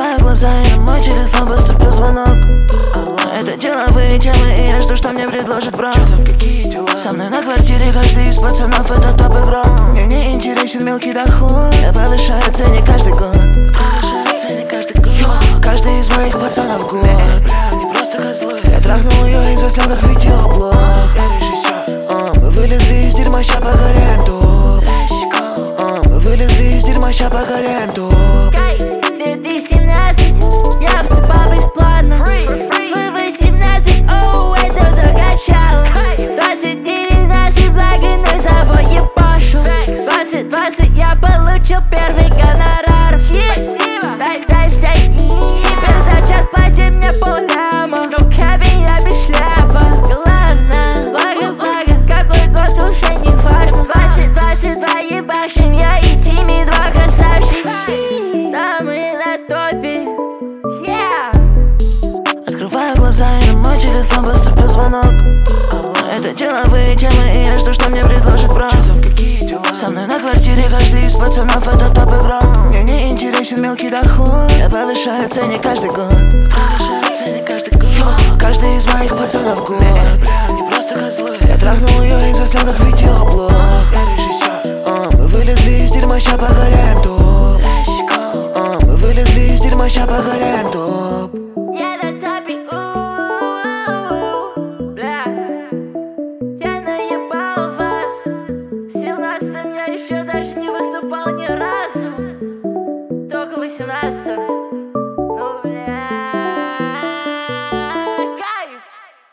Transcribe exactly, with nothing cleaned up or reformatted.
Открываю глаза, и на мой телефон поступил звонок. Алло, это деловые темы, и я жду, что мне предложит бро. Чё там, какие дела? Со мной на квартире каждый из пацанов это топ-игрок. Мне не интересен мелкий доход, я повышаю цены каждый год. Повышаю цены каждый год. Йо, каждый из моих пацанов год. Бля, они просто козлы. Я трахнул ее и заснял как видеоблог. Я режиссер. А, мы вылезли из дерьма, ща погоряем тут. А, мы вылезли из дерьма, ща погоряем тут. две тысячи семнадцать, я вступал бесплатно. Вы восемнадцать, оу, это докачало. Двадцать девятнадцать, благо на завод ебашу. Двадцать двадцать, я получил первый гонорар. Дай, дай сойти. Теперь за час плати мне полляма. Но в кабине я без шляпа. Главное, благо, благо, какой год уже не важно. Двадцать двадцать два ебашим, я и Тимми, два красавчика. Да, мы на топе. Yeah. Открываю глаза, и на мой телефон поступил звонок. Алло, это деловые темы, и я жду, что мне предложит бро. Чё там, какие дела? Со мной на квартире каждый из пацанов это топ-игрок. Мне не интересен мелкий доход, я повышаю цены каждый год. Повышаю цены каждый год. Йо, каждый из моих пацанов год. Бля, они просто козлы. Я трахнул ее и заснял как видеоблог. Я режиссер. А, мы вылезли из дерьма, ща погоряем тут. А, мы вылезли из дерьма, ща погоряем тут.